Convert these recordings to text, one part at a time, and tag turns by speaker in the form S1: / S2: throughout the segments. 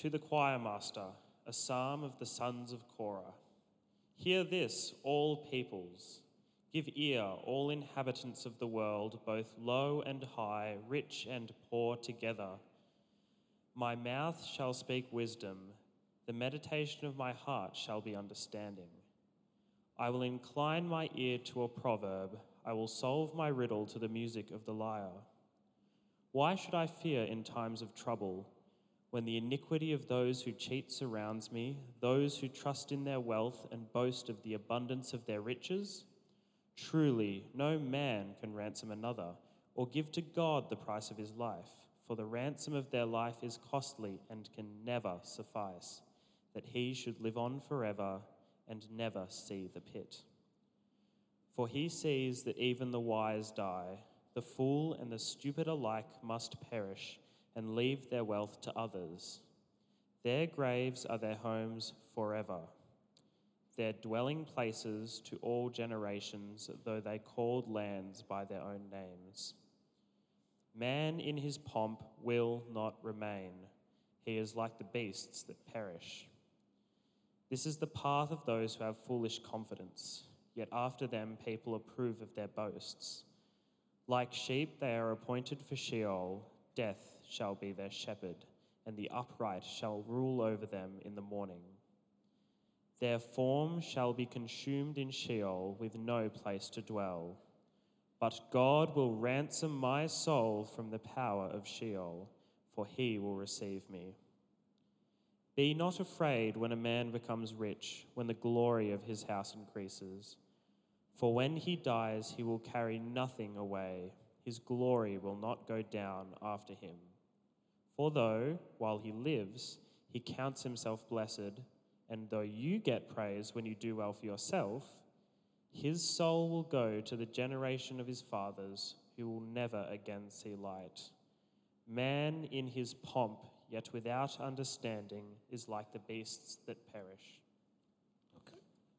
S1: To the choir master, a psalm of the sons of Korah. Hear this, all peoples. Give ear, all inhabitants of the world, both low and high, rich and poor together. My mouth shall speak wisdom. The meditation of my heart shall be understanding. I will incline my ear to a proverb. I will solve my riddle to the music of the lyre. Why should I fear in times of trouble? When the iniquity of those who cheat surrounds me, those who trust in their wealth and boast of the abundance of their riches? Truly, no man can ransom another, or give to God the price of his life, for the ransom of their life is costly and can never suffice, that he should live on forever and never see the pit. For he sees that even the wise die, the fool and the stupid alike must perish, and leave their wealth to others. Their graves are their homes forever, their dwelling places to all generations, though they called lands by their own names. Man in his pomp will not remain. He is like the beasts that perish. This is the path of those who have foolish confidence, yet after them people approve of their boasts. Like sheep they are appointed for Sheol. Death shall be their shepherd, and the upright shall rule over them in the morning. Their form shall be consumed in Sheol, with no place to dwell. But God will ransom my soul from the power of Sheol, for he will receive me. Be not afraid when a man becomes rich, when the glory of his house increases. For when he dies, he will carry nothing away. His glory will not go down after him. For though, while he lives, he counts himself blessed, and though you get praise when you do well for yourself, his soul will go to the generation of his fathers, who will never again see light. Man in his pomp, yet without understanding, is like the beasts that perish.
S2: Okay.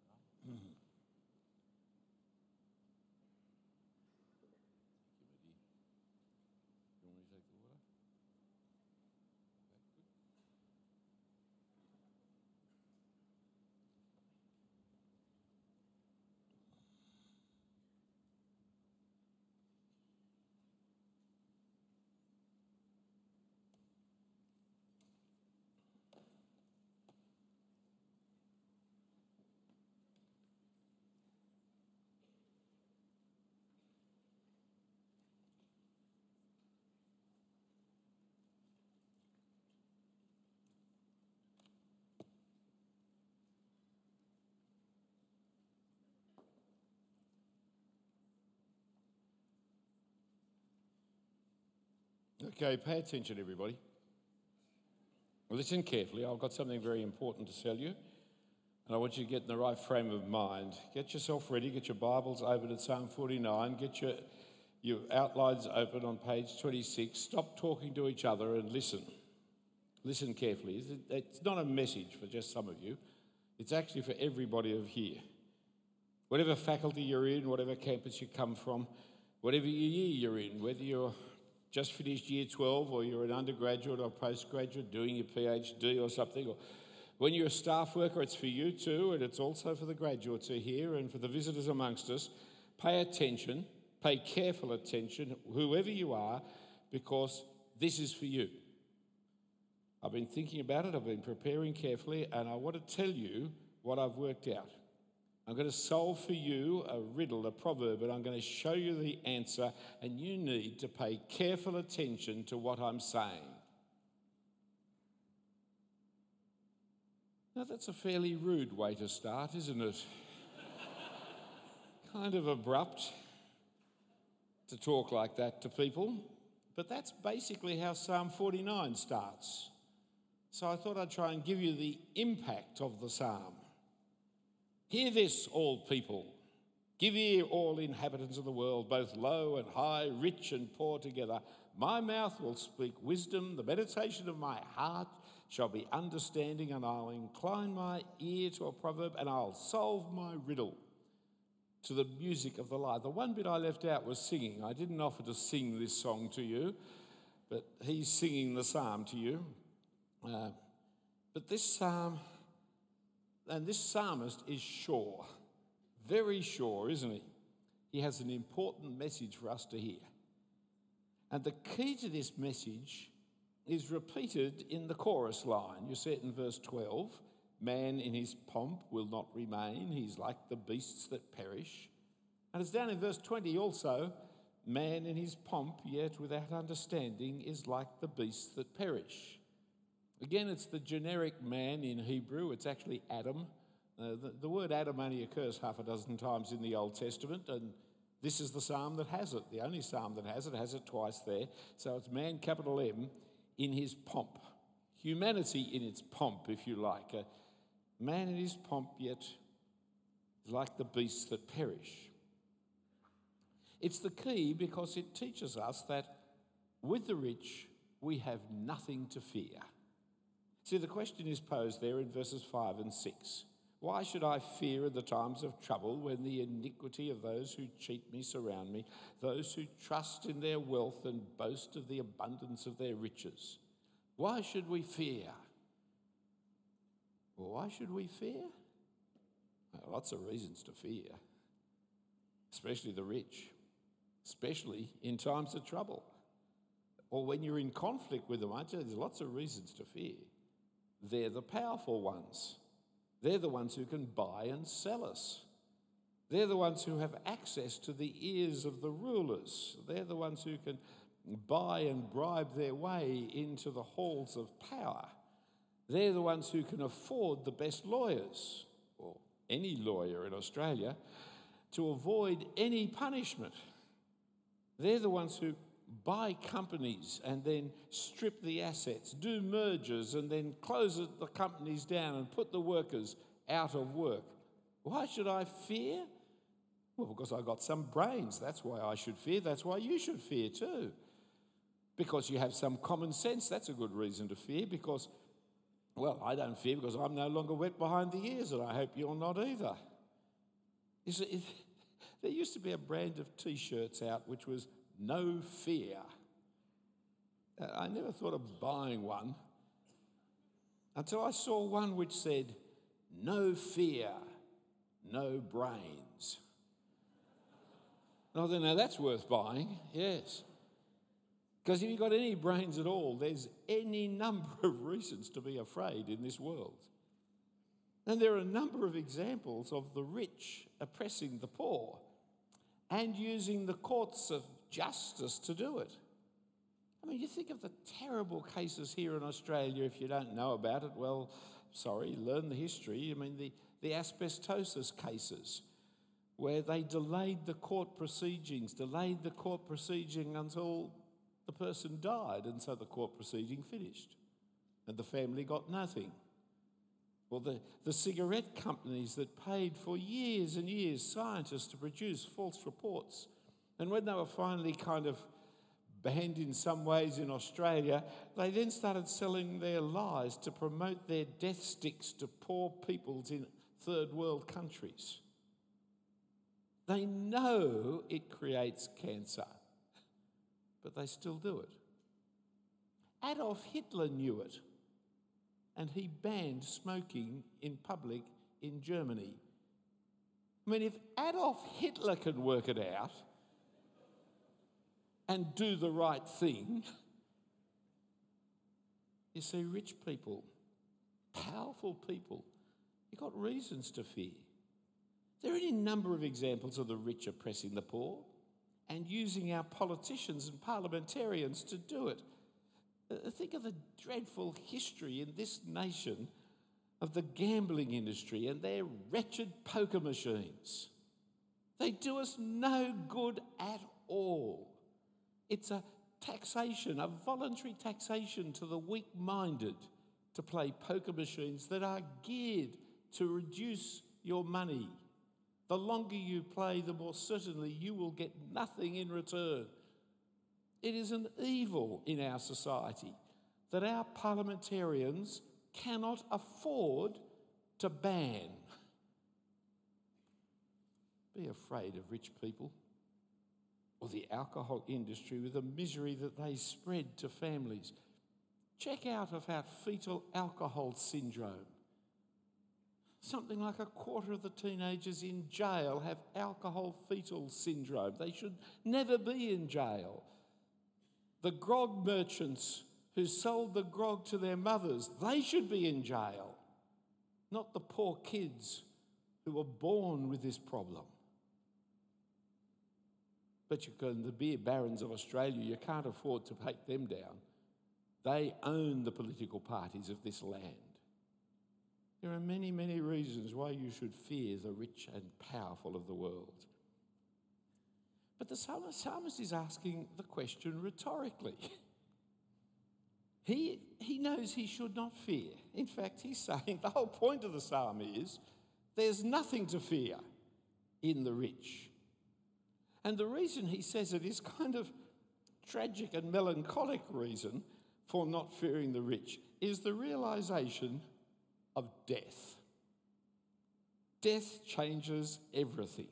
S2: Okay, pay attention, everybody. Listen carefully. I've got something very important to tell you, and I want you to get in the right frame of mind. Get yourself ready. Get your Bibles open at Psalm 49. Get your outlines open on page 26. Stop talking to each other and listen. Listen carefully. It's not a message for just some of you. It's actually for everybody of here. Whatever faculty you're in, whatever campus you come from, whatever year you're in, whether you're just finished year 12 or you're an undergraduate or postgraduate doing your PhD or something, or when you're a staff worker, it's for you too, and it's also for the graduates who are here and for the visitors amongst us. Pay attention, pay careful attention, whoever you are, because this is for you. I've been thinking about it, I've been preparing carefully, and I want to tell you what I've worked out. I'm going to solve for you a riddle, a proverb, and I'm going to show you the answer, and you need to pay careful attention to what I'm saying. Now, that's a fairly rude way to start, isn't it? Kind of abrupt to talk like that to people, but that's basically how Psalm 49 starts. So I thought I'd try and give you the impact of the psalm. Hear this, all people. Give ear, all inhabitants of the world, both low and high, rich and poor together. My mouth will speak wisdom. The meditation of my heart shall be understanding, and I'll incline my ear to a proverb, and I'll solve my riddle to the music of the lyre. The one bit I left out was singing. I didn't offer to sing this song to you, but he's singing the psalm to you. But this psalm, and this psalmist is sure, very sure, isn't he? He has an important message for us to hear. And the key to this message is repeated in the chorus line. You see it in verse 12. Man in his pomp will not remain. He's like the beasts that perish. And it's down in verse 20 also. Man in his pomp, yet without understanding, is like the beasts that perish. Again, it's the generic man in Hebrew. It's actually Adam. The word Adam only occurs half a dozen times in the Old Testament, and this is the psalm that has it. The only psalm that has it twice there. So it's man, capital M, in his pomp. Humanity in its pomp, if you like. Man in his pomp, yet like the beasts that perish. It's the key because it teaches us that with the rich, we have nothing to fear. See, the question is posed there in verses 5 and 6. Why should I fear in the times of trouble when the iniquity of those who cheat me surround me, those who trust in their wealth and boast of the abundance of their riches? Why should we fear? Well, why should we fear? Well, lots of reasons to fear, especially the rich, especially in times of trouble. Or when you're in conflict with them, I tell you, there's lots of reasons to fear. They're the powerful ones. They're the ones who can buy and sell us. They're the ones who have access to the ears of the rulers. They're the ones who can buy and bribe their way into the halls of power. They're the ones who can afford the best lawyers, or any lawyer in Australia, to avoid any punishment. They're the ones who buy companies and then strip the assets, do mergers and then close the companies down and put the workers out of work. Why should I fear? Well, because I got some brains. That's why I should fear. That's why you should fear too. Because you have some common sense. That's a good reason to fear. Because, well, I don't fear because I'm no longer wet behind the ears, and I hope you're not either. You see, there used to be a brand of T-shirts out which was no fear. I never thought of buying one until I saw one which said, no fear, no brains. Oh, now that's worth buying, yes. Because if you've got any brains at all, there's any number of reasons to be afraid in this world. And there are a number of examples of the rich oppressing the poor and using the courts of justice to do it. I mean, you think of the terrible cases here in Australia. If you don't know about it, well, sorry, learn the history. I mean, the asbestosis cases where they delayed the court proceedings until the person died, and so the court proceeding finished and the family got nothing. Or the cigarette companies that paid for years and years scientists to produce false reports. And when they were finally kind of banned in some ways in Australia, they then started selling their lies to promote their death sticks to poor peoples in third world countries. They know it creates cancer, but they still do it. Adolf Hitler knew it, and he banned smoking in public in Germany. I mean, if Adolf Hitler can work it out and do the right thing, you see, rich people, powerful people, you've got reasons to fear. There are any number of examples of the rich oppressing the poor and using our politicians and parliamentarians to do it. Think of the dreadful history in this nation of the gambling industry and their wretched poker machines. They do us no good at all. It's a taxation, a voluntary taxation to the weak-minded to play poker machines that are geared to reduce your money. The longer you play, the more certainly you will get nothing in return. It is an evil in our society that our parliamentarians cannot afford to ban. Be afraid of rich people or the alcohol industry with the misery that they spread to families. Check out about fetal alcohol syndrome. Something like a quarter of the teenagers in jail have alcohol fetal syndrome. They should never be in jail. The grog merchants who sold the grog to their mothers, they should be in jail, not the poor kids who were born with this problem. But the beer barons of Australia, you can't afford to take them down. They own the political parties of this land. There are many, many reasons why you should fear the rich and powerful of the world. But the psalmist is asking the question rhetorically. He knows he should not fear. In fact, he's saying the whole point of the psalm is there's nothing to fear in the rich. And the reason he says it is kind of tragic and melancholic reason for not fearing the rich is the realisation of death. Death changes everything.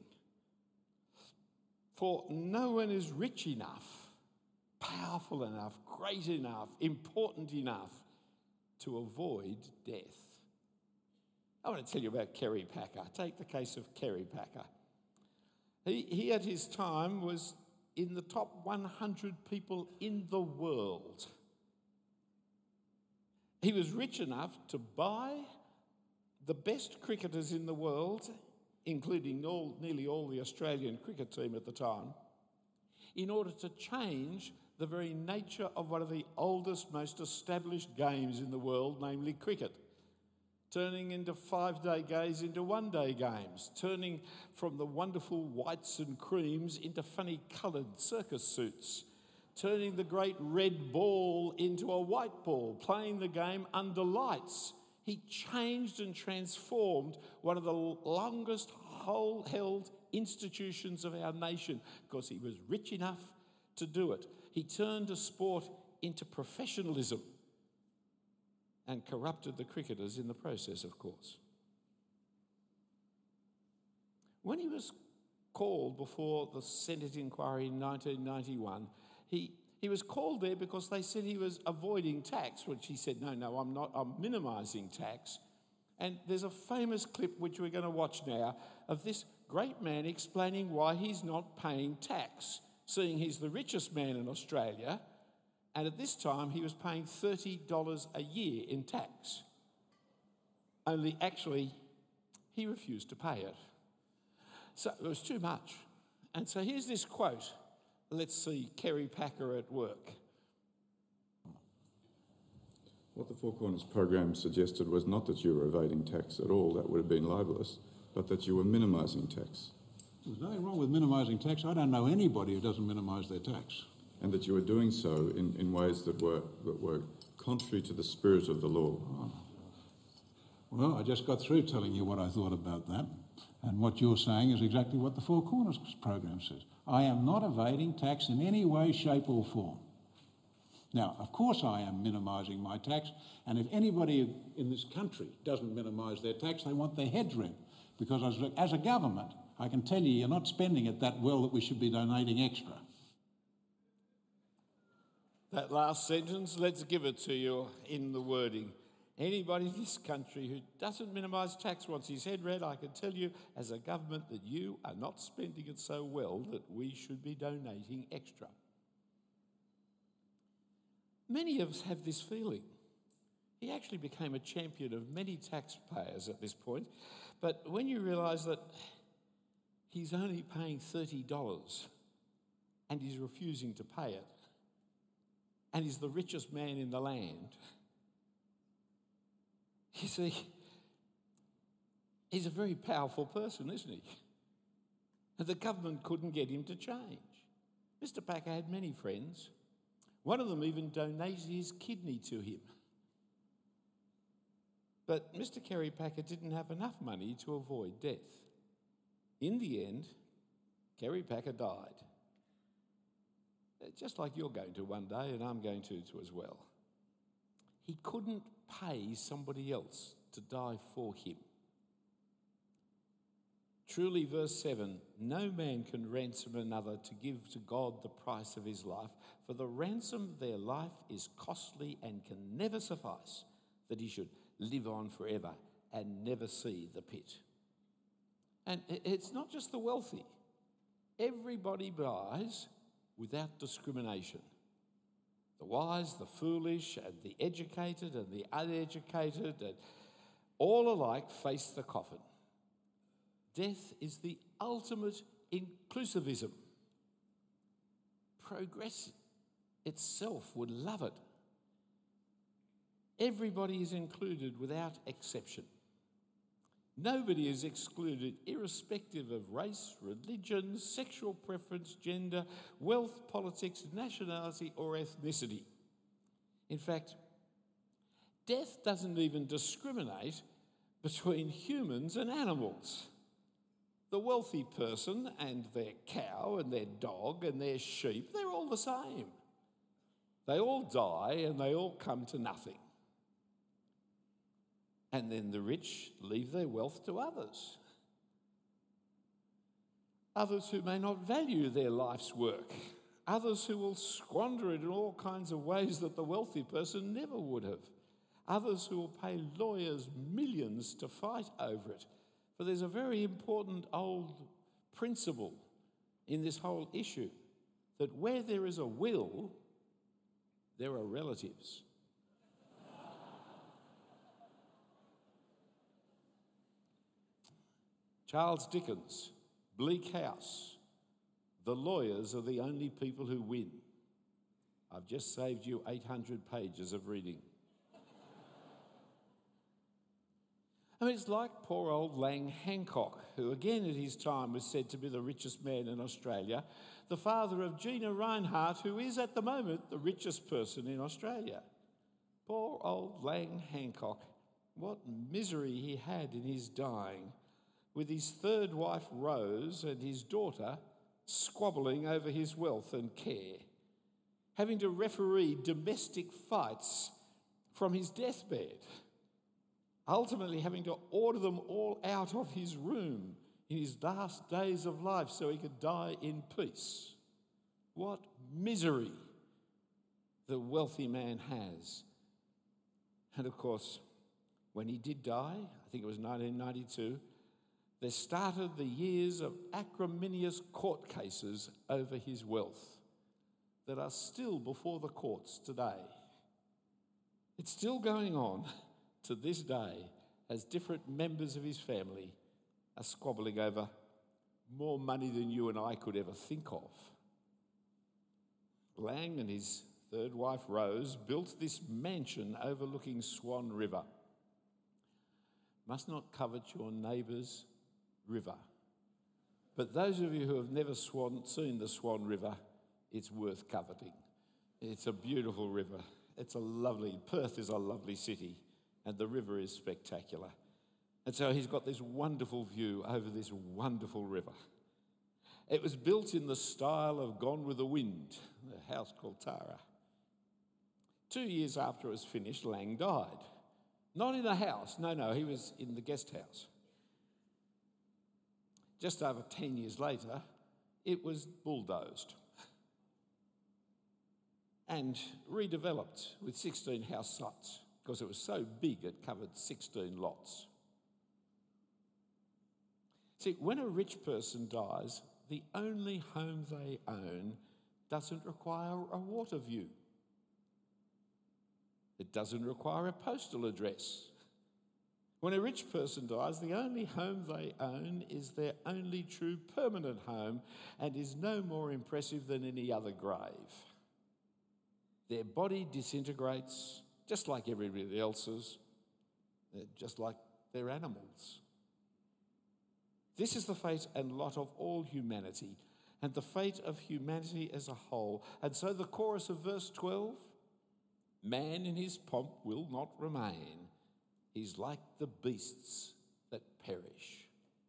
S2: For no one is rich enough, powerful enough, great enough, important enough to avoid death. I want to tell you about Kerry Packer. Take the case of Kerry Packer. He at his time was in the top 100 people in the world. He was rich enough to buy the best cricketers in the world, including nearly all the Australian cricket team at the time, in order to change the very nature of one of the oldest, most established games in the world, namely cricket. Turning into 5-day games into 1-day games, turning from the wonderful whites and creams into funny coloured circus suits, turning the great red ball into a white ball, playing the game under lights. He changed and transformed one of the longest held institutions of our nation because he was rich enough to do it. He turned a sport into professionalism and corrupted the cricketers in the process, of course. When he was called before the Senate inquiry in 1991, he was called there because they said he was avoiding tax, which he said, no, I'm not, I'm minimising tax. And there's a famous clip which we're going to watch now of this great man explaining why he's not paying tax, seeing he's the richest man in Australia. And at this time, he was paying $30 a year in tax. Only actually, he refused to pay it. So it was too much. And so here's this quote. Let's see Kerry Packer at work.
S3: What the Four Corners program suggested was not that you were evading tax at all, that would have been libellous, but that you were minimising tax.
S4: There's nothing wrong with minimising tax. I don't know anybody who doesn't minimise their tax.
S3: And that you were doing so in ways that were contrary to the spirit of the law.
S4: Well, I just got through telling you what I thought about that. And what you're saying is exactly what the Four Corners program says. I am not evading tax in any way, shape or form. Now, of course I am minimising my tax, and if anybody in this country doesn't minimise their tax, they want their heads ripped. Because as a government, I can tell you're not spending it that well that we should be donating extra.
S2: That last sentence, let's give it to you in the wording. Anybody in this country who doesn't minimise tax wants his head read, I can tell you as a government that you are not spending it so well that we should be donating extra. Many of us have this feeling. He actually became a champion of many taxpayers at this point, but when you realise that he's only paying $30 and he's refusing to pay it, and he's the richest man in the land. You see, he's a very powerful person, isn't he? And the government couldn't get him to change. Mr. Packer had many friends. One of them even donated his kidney to him. But Mr. Kerry Packer didn't have enough money to avoid death. In the end, Kerry Packer died. Just like you're going to one day, and I'm going to as well. He couldn't pay somebody else to die for him. Truly, verse 7, no man can ransom another to give to God the price of his life, for the ransom of their life is costly and can never suffice, that he should live on forever and never see the pit. And it's not just the wealthy. Everybody buys without discrimination. The wise, the foolish, and the educated and the uneducated, and all alike face the coffin. Death is the ultimate inclusivism. Progress itself would love it. Everybody is included without exception. Nobody is excluded, irrespective of race, religion, sexual preference, gender, wealth, politics, nationality, or ethnicity. In fact, death doesn't even discriminate between humans and animals. The wealthy person and their cow and their dog and their sheep, they're all the same. They all die and they all come to nothing. And then the rich leave their wealth to others. Others who may not value their life's work. Others who will squander it in all kinds of ways that the wealthy person never would have. Others who will pay lawyers millions to fight over it. For there's a very important old principle in this whole issue, that where there is a will, there are relatives. Charles Dickens, Bleak House. The lawyers are the only people who win. I've just saved you 800 pages of reading. I mean, it's like poor old Lang Hancock, who again at his time was said to be the richest man in Australia, the father of Gina Rinehart, who is at the moment the richest person in Australia. Poor old Lang Hancock. What misery he had in his dying, with his third wife Rose and his daughter squabbling over his wealth and care, having to referee domestic fights from his deathbed, ultimately having to order them all out of his room in his last days of life so he could die in peace. What misery the wealthy man has. And of course, when he did die, I think it was 1992, there started the years of acrimonious court cases over his wealth that are still before the courts today. It's still going on to this day as different members of his family are squabbling over more money than you and I could ever think of. Lang and his third wife Rose built this mansion overlooking Swan River. Must not covet your neighbour's river. But those of you who have never seen the Swan River, it's worth coveting. It's a beautiful river. Perth is a lovely city, and the river is spectacular. And so he's got this wonderful view over this wonderful river. It was built in the style of Gone with the Wind, a house called Tara. 2 years after it was finished, Lang died. Not in a house, no, he was in the guest house. Just over 10 years later, it was bulldozed and redeveloped with 16 house sites because it was so big it covered 16 lots. See, when a rich person dies, the only home they own doesn't require a water view. It doesn't require a postal address. When a rich person dies, the only home they own is their only true permanent home and is no more impressive than any other grave. Their body disintegrates just like everybody else's, just like their animals. This is the fate and lot of all humanity, and the fate of humanity as a whole. And so the chorus of verse 12, man in his pomp will not remain. He's like the beasts that perish.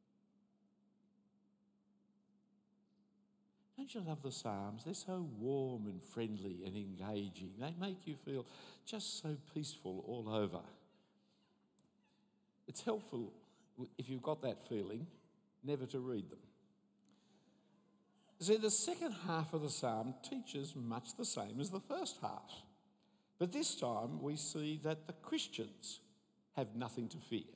S2: Don't you love the Psalms? They're so warm and friendly and engaging. They make you feel just so peaceful all over. It's helpful if you've got that feeling never to read them. See, the second half of the psalm teaches much the same as the first half. But this time we see that the Christians have nothing to fear.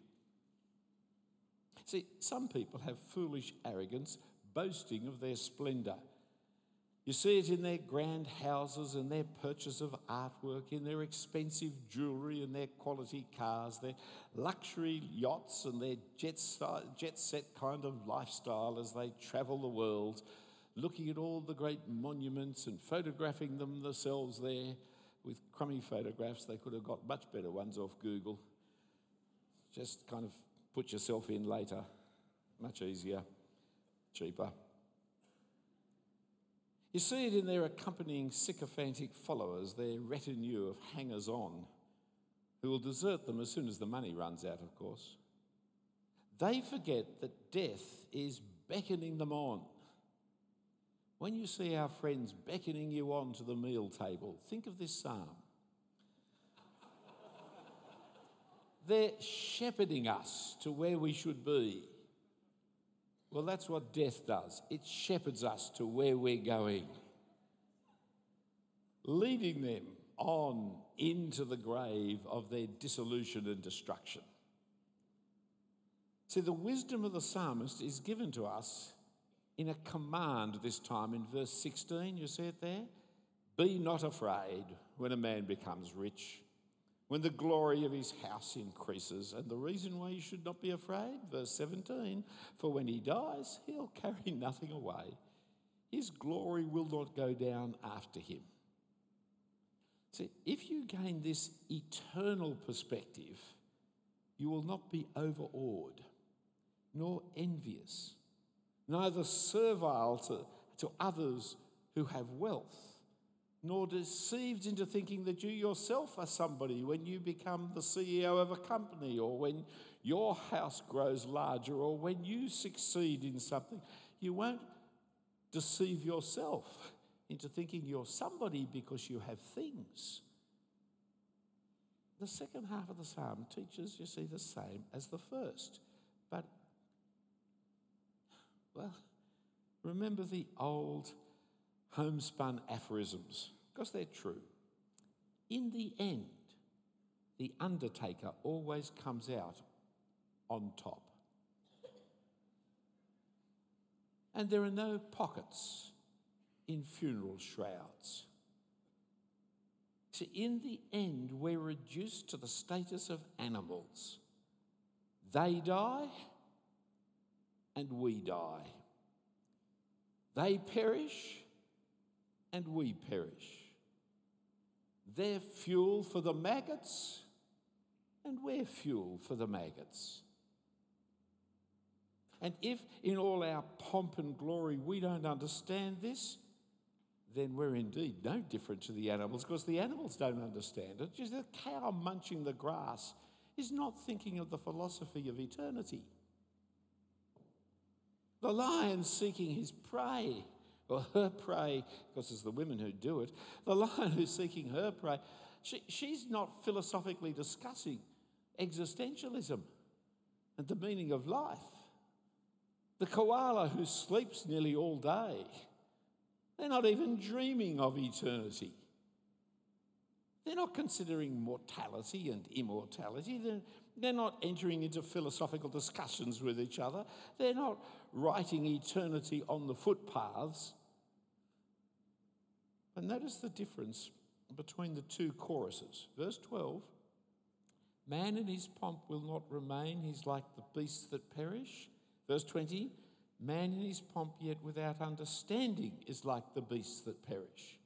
S2: See, some people have foolish arrogance, boasting of their splendour. You see it in their grand houses and their purchase of artwork, in their expensive jewellery and their quality cars, their luxury yachts and their jet set kind of lifestyle as they travel the world, looking at all the great monuments and photographing them themselves there with crummy photographs. They could have got much better ones off Google. Just kind of put yourself in later. Much easier, cheaper. You see it in their accompanying sycophantic followers, their retinue of hangers-on, who will desert them as soon as the money runs out, of course. They forget that death is beckoning them on. When you see our friends beckoning you on to the meal table, think of this psalm. They're shepherding us to where we should be. Well, that's what death does. It shepherds us to where we're going, leading them on into the grave of their dissolution and destruction. See, the wisdom of the psalmist is given to us in a command this time in verse 16. You see it there? Be not afraid when a man becomes rich, when the glory of his house increases. And the reason why you should not be afraid, verse 17, for when he dies, he'll carry nothing away. His glory will not go down after him. See, if you gain this eternal perspective, you will not be overawed, nor envious, neither servile to others who have wealth, nor deceived into thinking that you yourself are somebody when you become the CEO of a company, or when your house grows larger, or when you succeed in something. You won't deceive yourself into thinking you're somebody because you have things. The second half of the psalm teaches, you see, the same as the first. But, well, remember the old homespun aphorisms, because they're true. In the end, the undertaker always comes out on top. And there are no pockets in funeral shrouds. So in the end, we're reduced to the status of animals. They die and we die. They perish and we perish. They're fuel for the maggots and we're fuel for the maggots. And if in all our pomp and glory we don't understand this, then we're indeed no different to the animals, because the animals don't understand it. Just the cow munching the grass is not thinking of the philosophy of eternity. The lion seeking his prey, or her prey, because it's the women who do it, the lion who's seeking her prey, she's not philosophically discussing existentialism and the meaning of life. The koala who sleeps nearly all day, they're not even dreaming of eternity. They're not considering mortality and immortality. They're not entering into philosophical discussions with each other. They're not writing eternity on the footpaths. But notice the difference between the two choruses. Verse 12, man in his pomp will not remain, he's like the beasts that perish. Verse 20, man in his pomp yet without understanding is like the beasts that perish.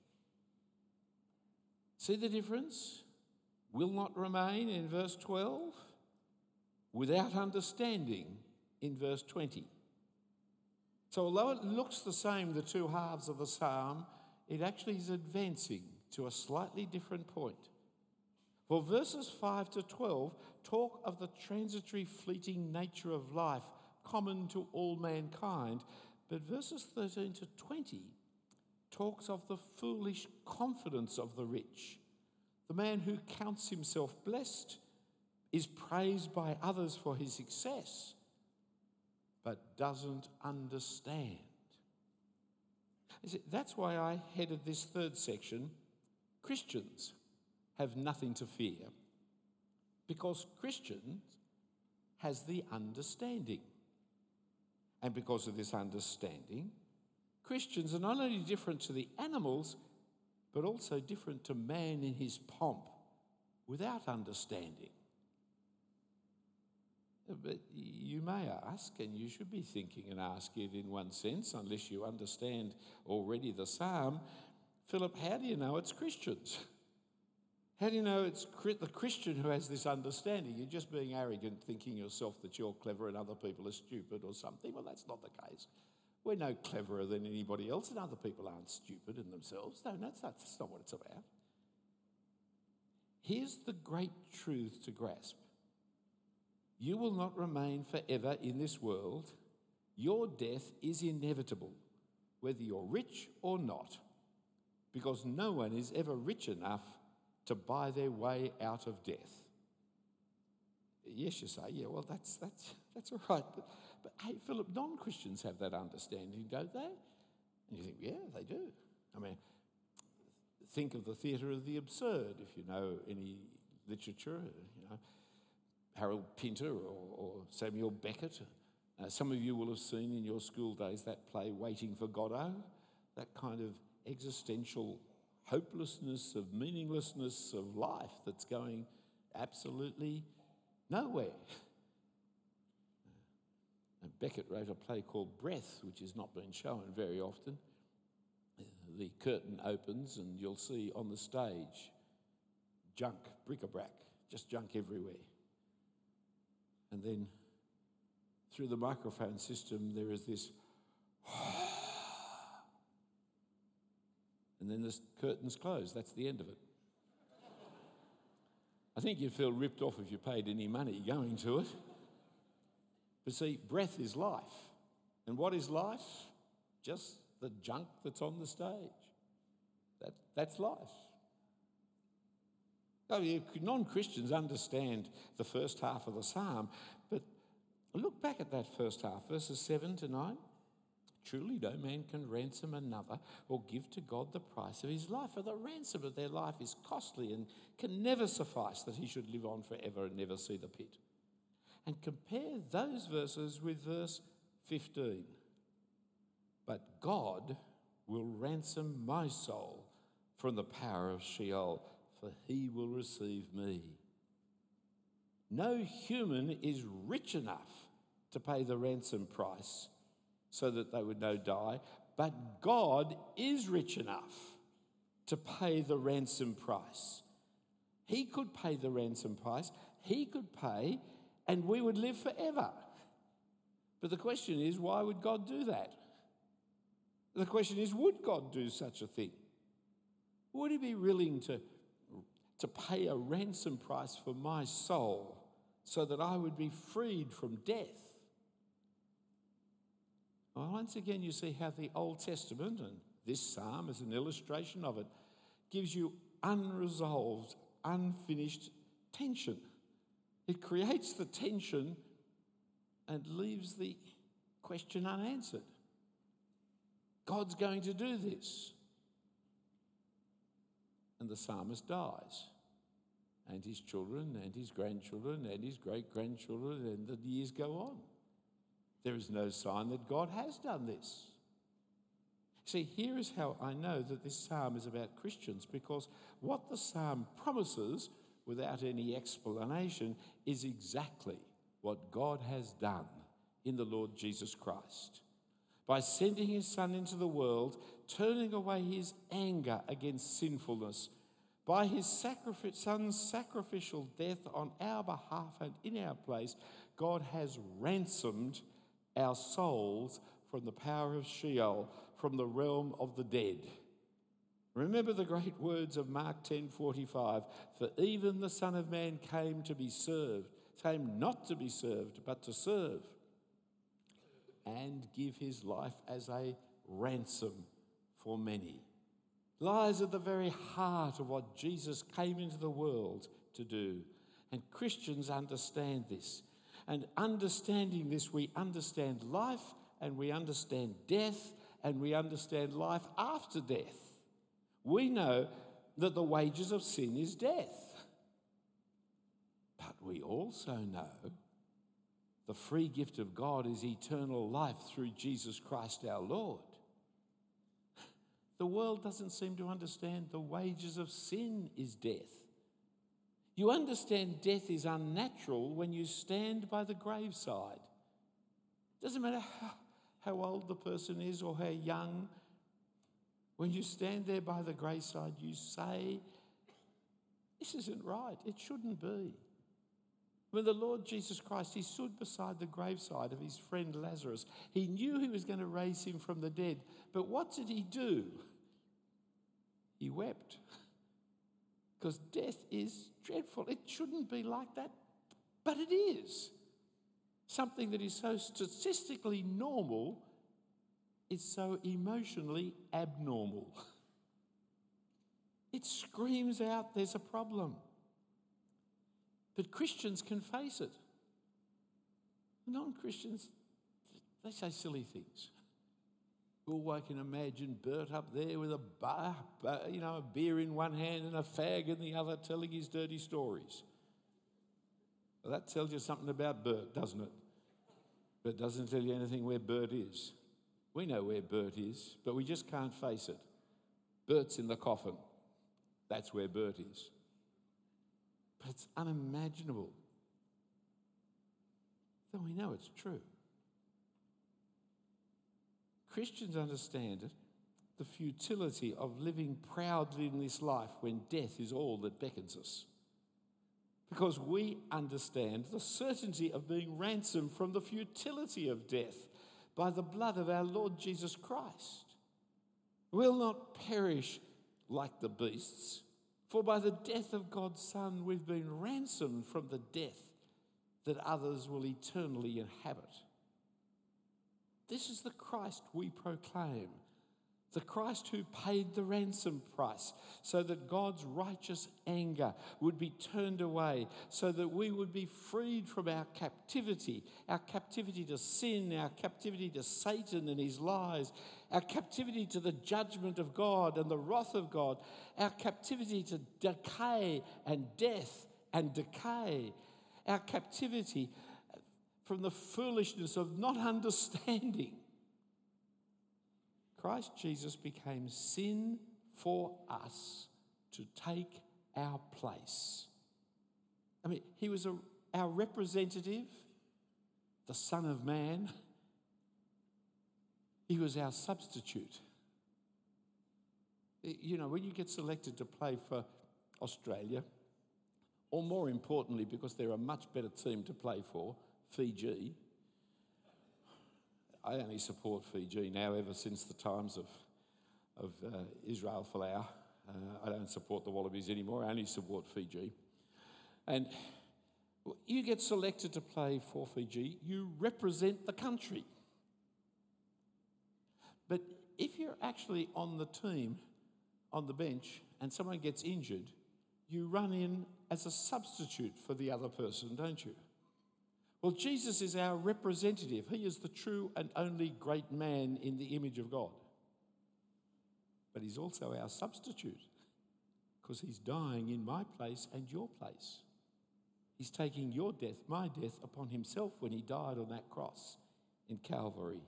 S2: See the difference? Will not remain in verse 12, without understanding in verse 20. So although it looks the same, the two halves of the psalm, it actually is advancing to a slightly different point. For verses 5 to 12 talk of the transitory, fleeting nature of life common to all mankind, but verses 13 to 20 talks of the foolish confidence of the rich. The man who counts himself blessed is praised by others for his success. but doesn't understand. You see, that's why I headed this third section, Christians have nothing to fear, because Christians has the understanding. And because of this understanding, Christians are not only different to the animals, but also different to man in his pomp without understanding. But you may ask, and you should be thinking and ask it in one sense, unless you understand already the psalm, Philip, how do you know it's Christians? How do you know it's the Christian who has this understanding? You're just being arrogant, thinking yourself that you're clever and other people are stupid or something. Well, that's not the case. We're no cleverer than anybody else, and other people aren't stupid in themselves. No, that's not what it's about. Here's the great truth to grasp. You will not remain forever in this world. Your death is inevitable, whether you're rich or not, because no one is ever rich enough to buy their way out of death. Yes, you say, yeah, well, that's all right. But hey, Philip, non-Christians have that understanding, don't they? And you think, yeah, they do. I mean, think of the theatre of the absurd, if you know any literature, Harold Pinter or Samuel Beckett. Some of you will have seen in your school days that play, Waiting for Godot, that kind of existential hopelessness, of meaninglessness of life that's going absolutely nowhere. And Beckett wrote a play called Breath, which has not been shown very often. The curtain opens and you'll see on the stage junk, bric-a-brac, just junk everywhere. And then through the microphone system there is this and then the curtains close. That's the end of it. I think you'd feel ripped off if you paid any money going to it. But see, breath is life. And what is life? Just the junk that's on the stage. That's life. Oh, non-Christians understand the first half of the psalm, but look back at that first half, verses 7 to 9. Truly no man can ransom another or give to God the price of his life, for the ransom of their life is costly and can never suffice that he should live on forever and never see the pit. And compare those verses with verse 15. But God will ransom my soul from the power of Sheol, for he will receive me. No human is rich enough to pay the ransom price so that they would not die, but God is rich enough to pay the ransom price. He could pay the ransom price, he could pay, and we would live forever. But the question is, why would God do that? The question is, would God do such a thing? Would he be willing to pay a ransom price for my soul so that I would be freed from death? Well, once again, you see how the Old Testament, and this psalm is an illustration of it, gives you unresolved, unfinished tension. It creates the tension and leaves the question unanswered. God's going to do this. And the psalmist dies. And his children, and his grandchildren, and his great-grandchildren, and the years go on. There is no sign that God has done this. See, here is how I know that this psalm is about Christians, because what the psalm promises, without any explanation, is exactly what God has done in the Lord Jesus Christ. By sending his Son into the world, turning away his anger against sinfulness, by his Son's sacrificial death on our behalf and in our place, God has ransomed our souls from the power of Sheol, from the realm of the dead. Remember the great words of Mark 10:45, for even the Son of Man came not to be served, but to serve, and give his life as a ransom for many. Lies at the very heart of what Jesus came into the world to do. And Christians understand this. And understanding this, we understand life and we understand death and we understand life after death. We know that the wages of sin is death. But we also know the free gift of God is eternal life through Jesus Christ our Lord. The world doesn't seem to understand the wages of sin is death. You understand death is unnatural when you stand by the graveside. Doesn't matter how old the person is or how young. When you stand there by the graveside, you say, this isn't right. It shouldn't be. When the Lord Jesus Christ, he stood beside the graveside of his friend Lazarus. He knew he was going to raise him from the dead. But what did he do? He wept. Because death is dreadful. It shouldn't be like that, but it is. Something that is so statistically normal is so emotionally abnormal. It screams out there's a problem. But Christians can face it. Non-Christians, they say silly things. All I can imagine Bert up there with a beer in one hand and a fag in the other, telling his dirty stories. Well, that tells you something about Bert, doesn't it? But it doesn't tell you anything where Bert is. We know where Bert is, but we just can't face it. Bert's in the coffin. That's where Bert is. But it's unimaginable. Though we know it's true. Christians understand it, the futility of living proudly in this life when death is all that beckons us. Because we understand the certainty of being ransomed from the futility of death by the blood of our Lord Jesus Christ. We'll not perish like the beasts, for by the death of God's Son we've been ransomed from the death that others will eternally inhabit. This is the Christ we proclaim, the Christ who paid the ransom price so that God's righteous anger would be turned away, so that we would be freed from our captivity to sin, our captivity to Satan and his lies, our captivity to the judgment of God and the wrath of God, our captivity to decay and death and decay, our captivity from the foolishness of not understanding. Christ Jesus became sin for us to take our place. I mean, he was our representative, the Son of Man. He was our substitute. You know, when you get selected to play for Australia, or more importantly, because they're a much better team to play for, Fiji. I only support Fiji now ever since the times of Israel Folau. I don't support the Wallabies anymore. I only support Fiji. And you get selected to play for Fiji, you represent the country. But if you're actually on the team, on the bench, and someone gets injured, you run in as a substitute for the other person, don't you? Well, Jesus is our representative. He is the true and only great man in the image of God. But he's also our substitute because he's dying in my place and your place. He's taking your death, my death, upon himself when he died on that cross in Calvary.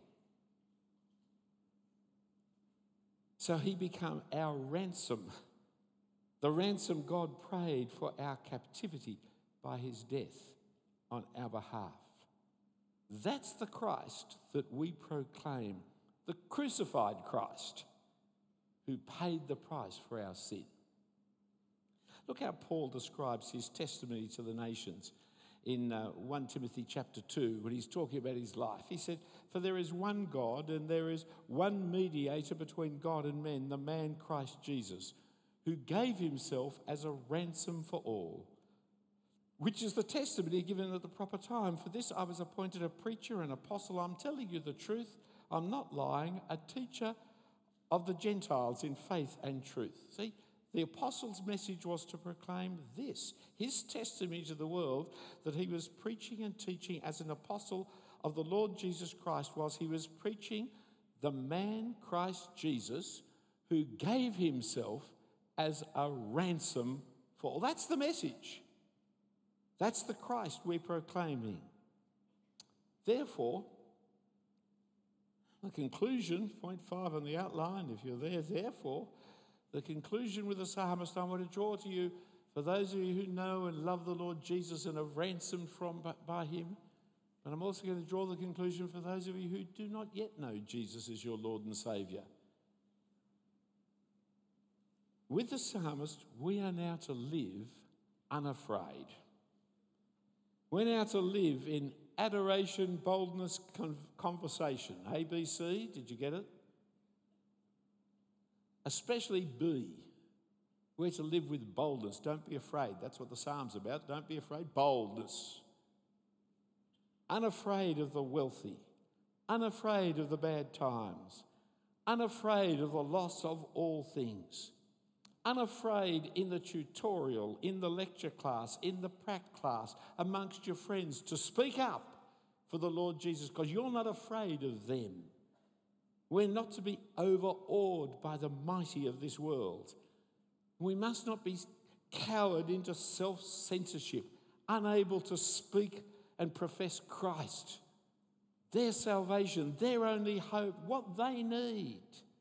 S2: So he became our ransom, the ransom God paid for our captivity by his death on our behalf. That's the Christ that we proclaim, the crucified Christ who paid the price for our sin. Look how Paul describes his testimony to the nations in 1 Timothy chapter 2 when he's talking about his life. He said, "For there is one God and there is one mediator between God and men, the man Christ Jesus, who gave himself as a ransom for all, which is the testimony given at the proper time. For this I was appointed a preacher and apostle. I'm telling you the truth. I'm not lying. A teacher of the Gentiles in faith and truth." See, The apostle's message was to proclaim this, his testimony to the world that he was preaching and teaching as an apostle of the Lord Jesus Christ, whilst he was preaching the man Christ Jesus, who gave himself as a ransom for all. That's the message. That's the Christ we're proclaiming. Therefore, the conclusion, point 5 on the outline, if you're there, therefore, the conclusion with the psalmist I want to draw to you, for those of you who know and love the Lord Jesus and are ransomed by him, but I'm also going to draw the conclusion for those of you who do not yet know Jesus as your Lord and Saviour. With the psalmist, we are now to live unafraid. We're now to live in adoration, boldness, conversation. A, B, C, did you get it? Especially B. We're to live with boldness. Don't be afraid. That's what the Psalm's about. Don't be afraid. Boldness. Unafraid of the wealthy. Unafraid of the bad times. Unafraid of the loss of all things. Unafraid in the tutorial, in the lecture class, in the prac class, amongst your friends, to speak up for the Lord Jesus, because you're not afraid of them. We're not to be overawed by the mighty of this world. We must not be cowered into self-censorship, unable to speak and profess Christ, their salvation, their only hope, what they need.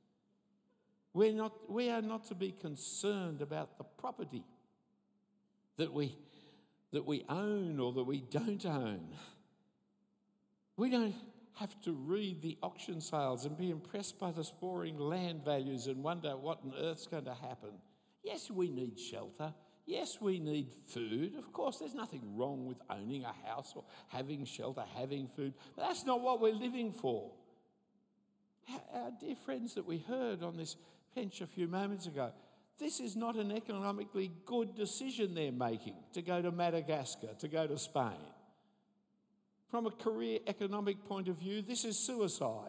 S2: We are not to be concerned about the property that we own or that we don't own. We don't have to read the auction sales and be impressed by the soaring land values and wonder what on earth's going to happen. Yes, we need shelter. Yes, we need food. Of course, there's nothing wrong with owning a house or having shelter, having food. But that's not what we're living for. Our dear friends that we heard on this bench a few moments ago, this is not an economically good decision they're making to go to Madagascar, to go to Spain. From a career economic point of view, this is suicide.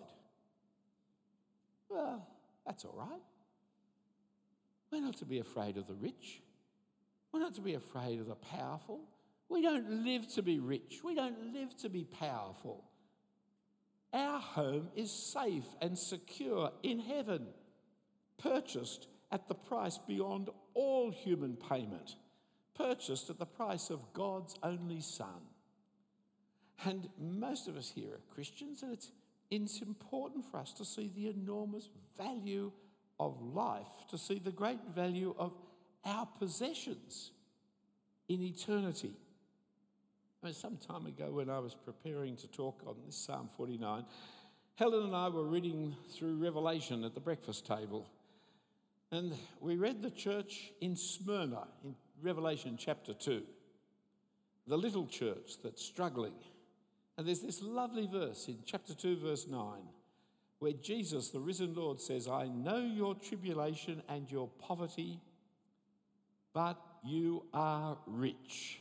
S2: Well, that's all right. We're not to be afraid of the rich. We're not to be afraid of the powerful. We don't live to be rich. We don't live to be powerful. Our home is safe and secure in heaven, purchased at the price beyond all human payment, purchased at the price of God's only Son. And most of us here are Christians, and it's important for us to see the enormous value of life, to see the great value of our possessions in eternity. Some time ago when I was preparing to talk on this Psalm 49, Helen and I were reading through Revelation at the breakfast table. And we read the church in Smyrna in Revelation chapter 2, the little church that's struggling. And there's this lovely verse in chapter 2, verse 9, where Jesus, the risen Lord, says, I know your tribulation and your poverty, but you are rich.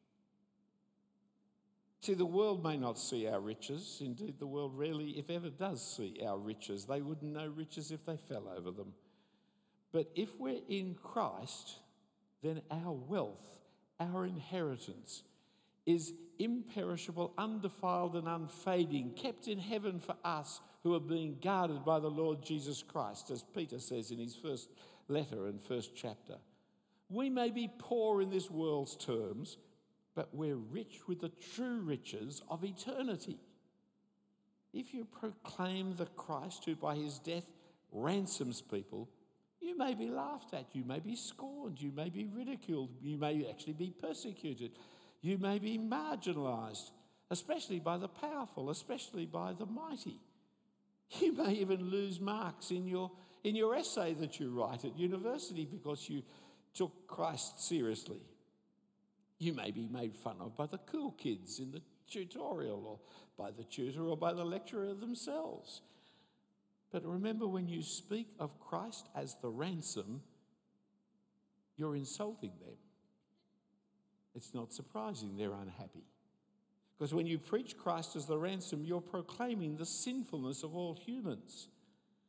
S2: See, the world may not see our riches. Indeed, the world rarely, if ever, does see our riches. They wouldn't know riches if they fell over them. But if we're in Christ, then our wealth, our inheritance, is imperishable, undefiled and unfading, kept in heaven for us who are being guarded by the Lord Jesus Christ, as Peter says in his first letter and first chapter. We may be poor in this world's terms, but we're rich with the true riches of eternity. If you proclaim the Christ who by his death ransoms people, you may be laughed at, you may be scorned, you may be ridiculed, you may actually be persecuted, you may be marginalised, especially by the powerful, especially by the mighty. You may even lose marks in your essay that you write at university because you took Christ seriously. You may be made fun of by the cool kids in the tutorial, or by the tutor, or by the lecturer themselves. But remember, when you speak of Christ as the ransom, you're insulting them. It's not surprising they're unhappy. Because when you preach Christ as the ransom, you're proclaiming the sinfulness of all humans.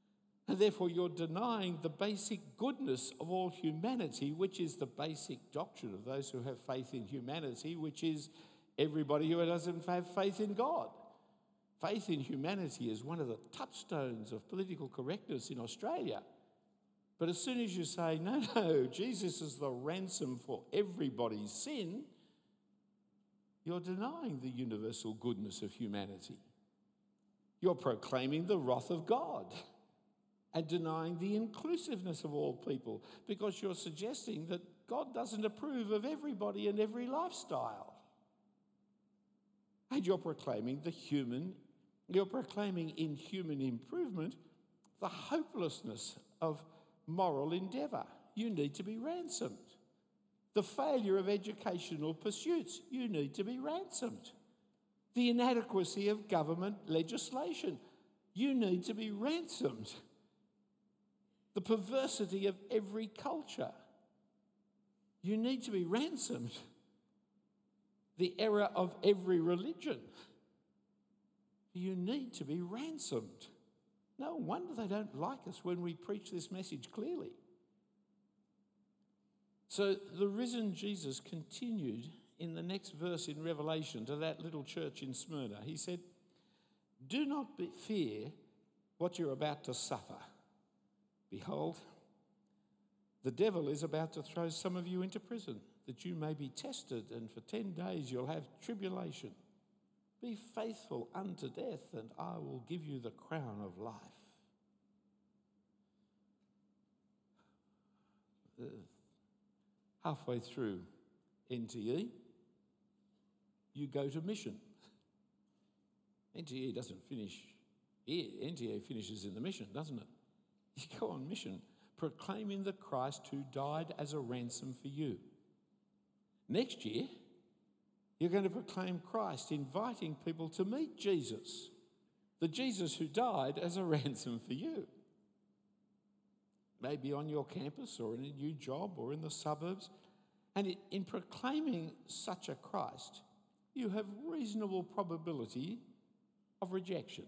S2: And therefore you're denying the basic goodness of all humanity, which is the basic doctrine of those who have faith in humanity, which is everybody who doesn't have faith in God. Faith in humanity is one of the touchstones of political correctness in Australia. But as soon as you say, no, Jesus is the ransom for everybody's sin, you're denying the universal goodness of humanity. You're proclaiming the wrath of God and denying the inclusiveness of all people, because you're suggesting that God doesn't approve of everybody and every lifestyle. And you're proclaiming in human improvement the hopelessness of moral endeavour. You need to be ransomed. The failure of educational pursuits, you need to be ransomed. The inadequacy of government legislation, you need to be ransomed. The perversity of every culture, you need to be ransomed. The error of every religion, you need to be ransomed. No wonder they don't like us when we preach this message clearly. So the risen Jesus continued in the next verse in Revelation to that little church in Smyrna. He said, "Do not fear what you're about to suffer. Behold, the devil is about to throw some of you into prison, that you may be tested, and for 10 days you'll have tribulation. Be faithful unto death, and I will give you the crown of life." Halfway through NTE, you go to mission. NTE doesn't finish here. NTE finishes in the mission, doesn't it? You go on mission, proclaiming the Christ who died as a ransom for you. Next year, you're going to proclaim Christ, inviting people to meet Jesus, the Jesus who died as a ransom for you. Maybe on your campus or in a new job or in the suburbs. And in proclaiming such a Christ, you have reasonable probability of rejection,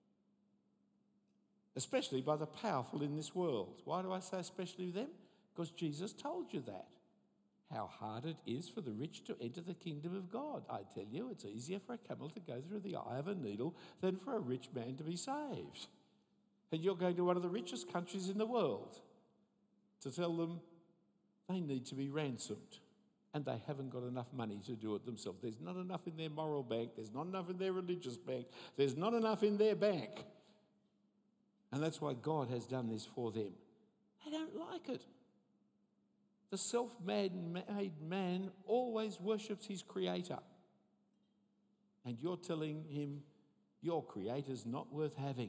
S2: especially by the powerful in this world. Why do I say especially them? Because Jesus told you that. How hard it is for the rich to enter the kingdom of God. I tell you, it's easier for a camel to go through the eye of a needle than for a rich man to be saved. And you're going to one of the richest countries in the world to tell them they need to be ransomed. And they haven't got enough money to do it themselves. There's not enough in their moral bank. There's not enough in their religious bank. There's not enough in their bank. And that's why God has done this for them. They don't like it. The self-made man always worships his creator. And you're telling him your creator's not worth having.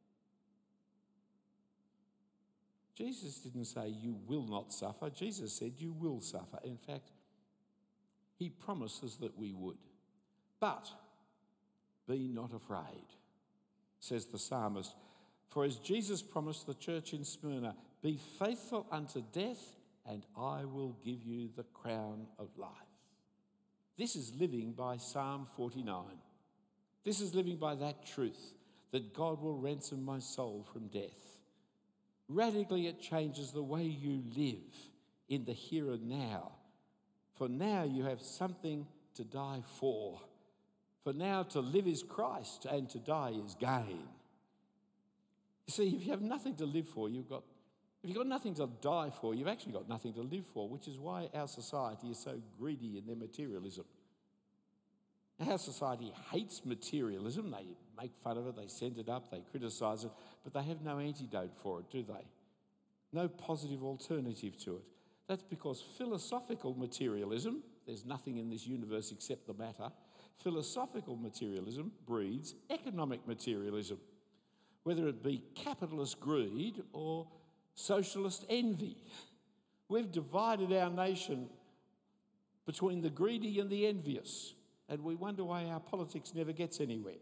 S2: Jesus didn't say you will not suffer. Jesus said you will suffer. In fact, he promises that we would. But be not afraid, says the psalmist. For as Jesus promised the church in Smyrna, be faithful unto death, and I will give you the crown of life. This is living by Psalm 49. This is living by that truth, that God will ransom my soul from death. Radically, it changes the way you live in the here and now. For now you have something to die for. For now to live is Christ and to die is gain. You see, if you have nothing to live for, if you've got nothing to die for, you've actually got nothing to live for, which is why our society is so greedy in their materialism. Our society hates materialism. They make fun of it, they send it up, they criticise it, but they have no antidote for it, do they? No positive alternative to it. That's because philosophical materialism, there's nothing in this universe except the matter, philosophical materialism breeds economic materialism, whether it be capitalist greed or socialist envy. We've divided our nation between the greedy and the envious, and we wonder why our politics never gets anywhere.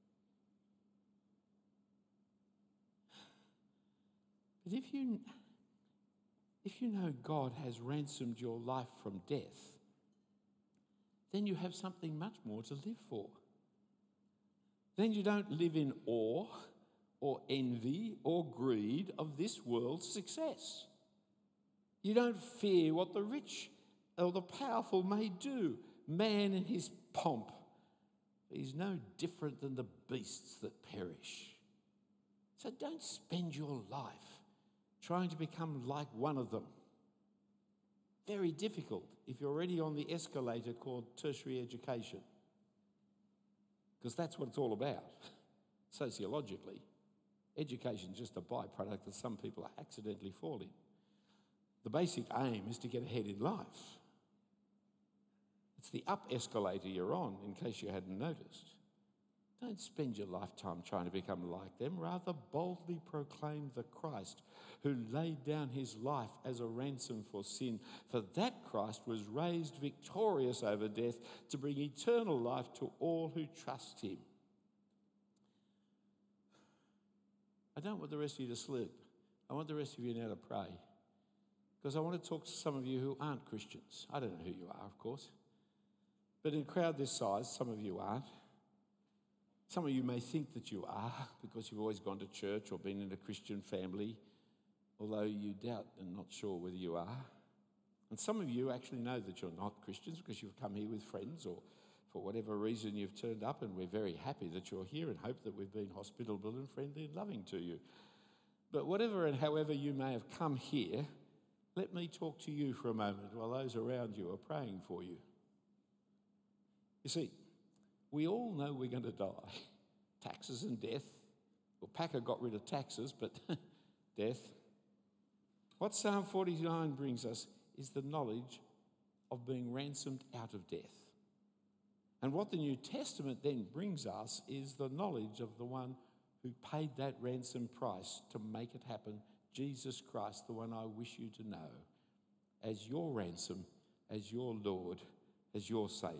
S2: But if you know God has ransomed your life from death, then you have something much more to live for. Then you don't live in awe or envy or greed of this world's success. You don't fear what the rich or the powerful may do. Man in his pomp, he's no different than the beasts that perish. So don't spend your life trying to become like one of them. Very difficult if you're already on the escalator called tertiary education, because that's what it's all about, sociologically. Education is just a byproduct that some people accidentally fall in. The basic aim is to get ahead in life. It's the up escalator you're on, in case you hadn't noticed. Don't spend your lifetime trying to become like them. Rather, boldly proclaim the Christ who laid down his life as a ransom for sin. For that Christ was raised victorious over death to bring eternal life to all who trust him. I don't want the rest of you to sleep. I want the rest of you now to pray. Because I want to talk to some of you who aren't Christians. I don't know who you are, of course. But in a crowd this size, some of you aren't. Some of you may think that you are because you've always gone to church or been in a Christian family, although you doubt and not sure whether you are. And some of you actually know that you're not Christians because you've come here with friends or for whatever reason you've turned up, and we're very happy that you're here and hope that we've been hospitable and friendly and loving to you. But whatever and however you may have come here, let me talk to you for a moment while those around you are praying for you. You see, we all know we're going to die. Taxes and death. Well, Packer got rid of taxes, but death. What Psalm 49 brings us is the knowledge of being ransomed out of death. And what the New Testament then brings us is the knowledge of the one who paid that ransom price to make it happen, Jesus Christ, the one I wish you to know, as your ransom, as your Lord, as your Saviour.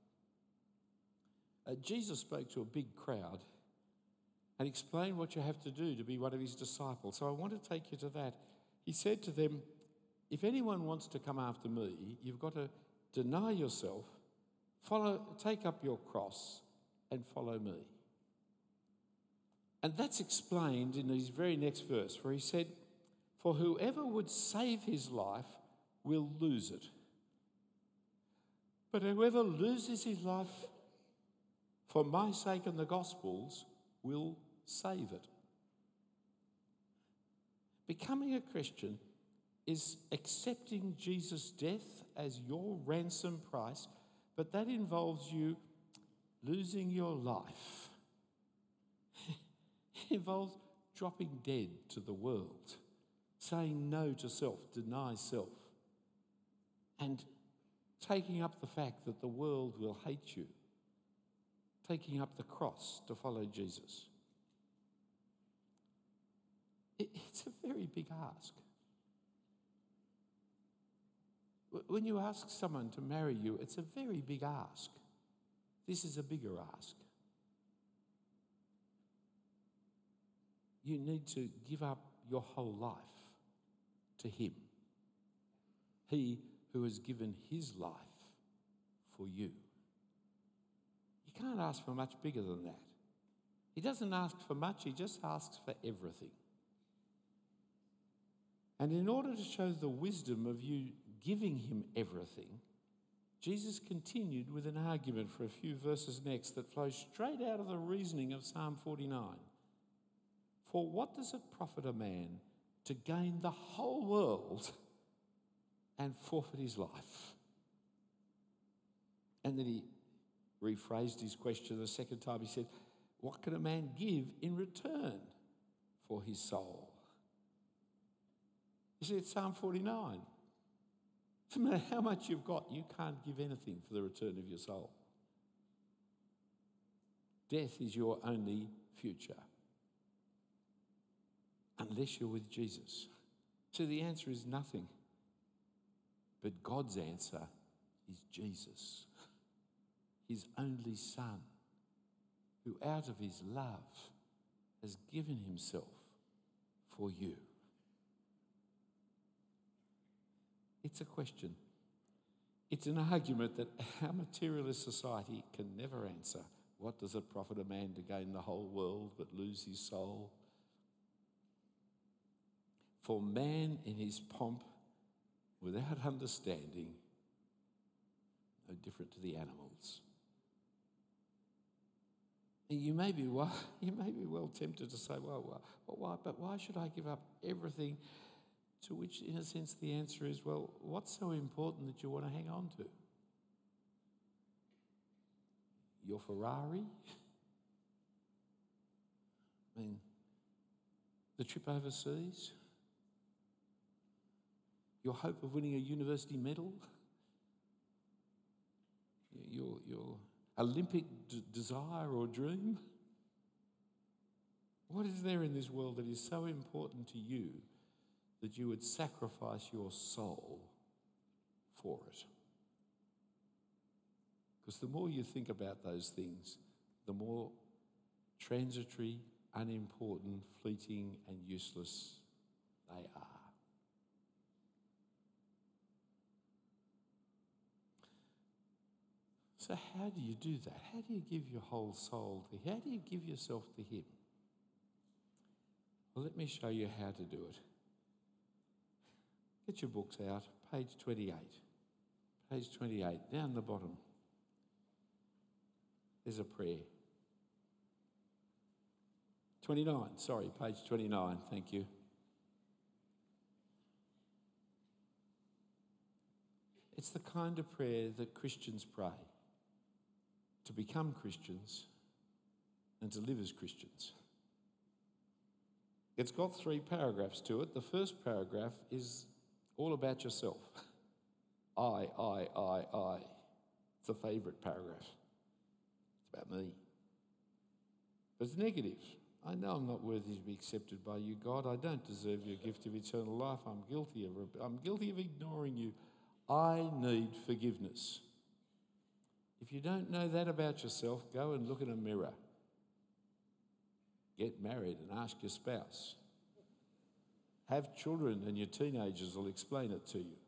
S2: Jesus spoke to a big crowd and explained what you have to do to be one of his disciples. So I want to take you to that. He said to them, if anyone wants to come after me, you've got to deny yourself, take up your cross and follow me. And that's explained in his very next verse where he said, for whoever would save his life will lose it. But whoever loses his life for my sake and the gospel's will save it. Becoming a Christian is accepting Jesus' death as your ransom price, but that involves you losing your life. It involves dropping dead to the world, saying no to self, deny self, and taking up the fact that the world will hate you, taking up the cross to follow Jesus. It's a very big ask. When you ask someone to marry you, it's a very big ask. This is a bigger ask. You need to give up your whole life to him. He who has given his life for you. You can't ask for much bigger than that. He doesn't ask for much, he just asks for everything. And in order to show the wisdom of you giving him everything, Jesus continued with an argument for a few verses next that flows straight out of the reasoning of Psalm 49. For what does it profit a man to gain the whole world and forfeit his life? And then he rephrased his question the second time. He said, what can a man give in return for his soul? You see, it's Psalm 49. No matter how much you've got, you can't give anything for the return of your soul. Death is your only future, unless you're with Jesus. So the answer is nothing. But God's answer is Jesus, his only Son, who out of his love has given himself for you. It's a question. It's an argument that our materialist society can never answer. What does it profit a man to gain the whole world but lose his soul? For man in his pomp, without understanding, no different to the animals. And you may be well tempted to say, well, why? But why should I give up everything? To which, in a sense, the answer is, well, what's so important that you want to hang on to? Your Ferrari? I mean, the trip overseas? Your hope of winning a university medal? Your Olympic desire or dream? What is there in this world that is so important to you that you would sacrifice your soul for it? Because the more you think about those things, the more transitory, unimportant, fleeting, and useless they are. So how do you do that? How do you give your whole soul to Him? How do you give yourself to Him? Well, let me show you how to do it. Get your books out, page 28. Page 28, down the bottom. There's a prayer. 29, sorry, page 29, thank you. It's the kind of prayer that Christians pray to become Christians and to live as Christians. It's got 3 paragraphs to it. The first paragraph is all about yourself. I. It's a favourite paragraph. It's about me. But it's negative. I know I'm not worthy to be accepted by you, God. I don't deserve your gift of eternal life. I'm guilty of ignoring you. I need forgiveness. If you don't know that about yourself, go and look in a mirror. Get married and ask your spouse. Have children and your teenagers will explain it to you.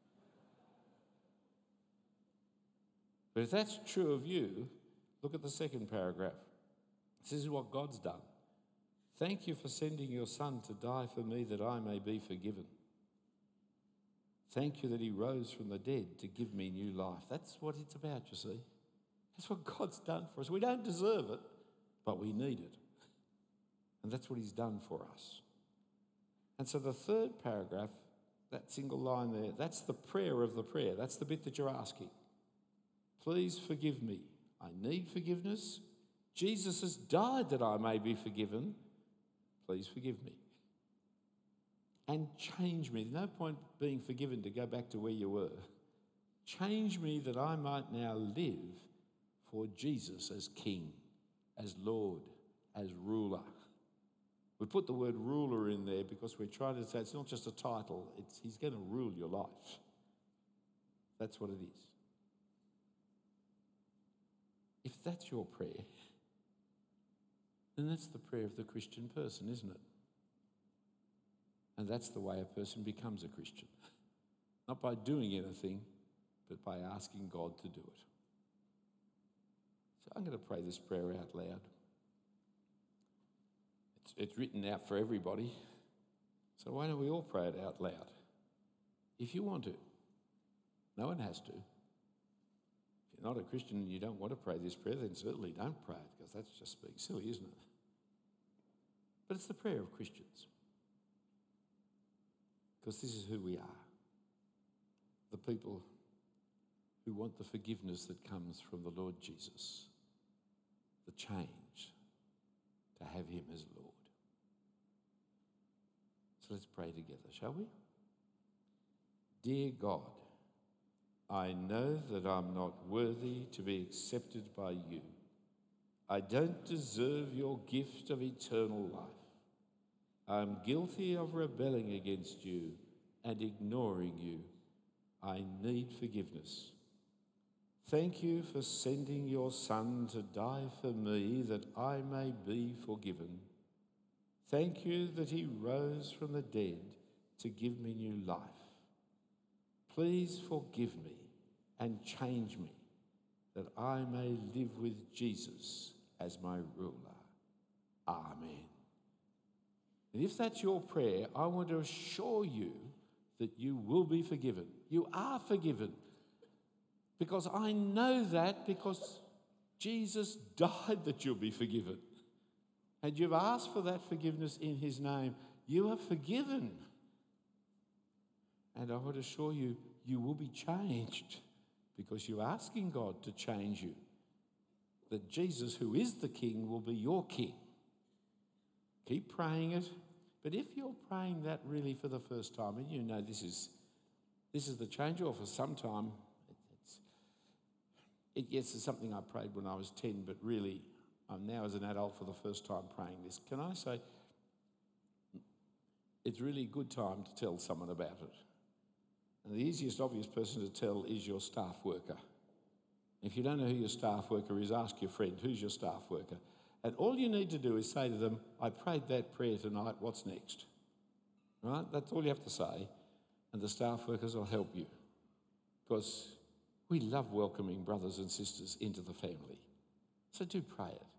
S2: But if that's true of you, look at the second paragraph. This is what God's done. Thank you for sending your Son to die for me that I may be forgiven. Thank you that he rose from the dead to give me new life. That's what it's about, you see. That's what God's done for us. We don't deserve it, but we need it. And that's what he's done for us. And so the third paragraph, that single line there, that's the prayer of the prayer. That's the bit that you're asking. Please forgive me. I need forgiveness. Jesus has died that I may be forgiven. Please forgive me. And change me. There's no point being forgiven to go back to where you were. Change me that I might now live for Jesus as King, as Lord, as ruler. We put the word ruler in there because we're trying to say it's not just a title, he's going to rule your life. That's what it is. If that's your prayer, then that's the prayer of the Christian person, isn't it? And that's the way a person becomes a Christian. Not by doing anything, but by asking God to do it. So I'm going to pray this prayer out loud. It's written out for everybody. So why don't we all pray it out loud? If you want to. No one has to. If you're not a Christian and you don't want to pray this prayer, then certainly don't pray it, because that's just being silly, isn't it? But it's the prayer of Christians. Because this is who we are. The people who want the forgiveness that comes from the Lord Jesus. The change to have him as Lord. So let's pray together, shall we? Dear God, I know that I'm not worthy to be accepted by you. I don't deserve your gift of eternal life. I'm guilty of rebelling against you and ignoring you. I need forgiveness. Thank you for sending your Son to die for me that I may be forgiven. Thank you that he rose from the dead to give me new life. Please forgive me and change me that I may live with Jesus as my ruler. Amen. And if that's your prayer, I want to assure you that you will be forgiven. You are forgiven. Because I know that because Jesus died that you'll be forgiven. And you've asked for that forgiveness in his name. You are forgiven. And I would assure you, you will be changed because you're asking God to change you. That Jesus, who is the King, will be your King. Keep praying it. But if you're praying that really for the first time, and you know this is the change, or for some time, it's something I prayed when I was 10, but really I'm now as an adult for the first time praying this. Can I say, it's really a good time to tell someone about it. And the easiest, obvious person to tell is your staff worker. If you don't know who your staff worker is, ask your friend, who's your staff worker? And all you need to do is say to them, I prayed that prayer tonight, what's next? Right? That's all you have to say. And the staff workers will help you. Because we love welcoming brothers and sisters into the family. So do pray it.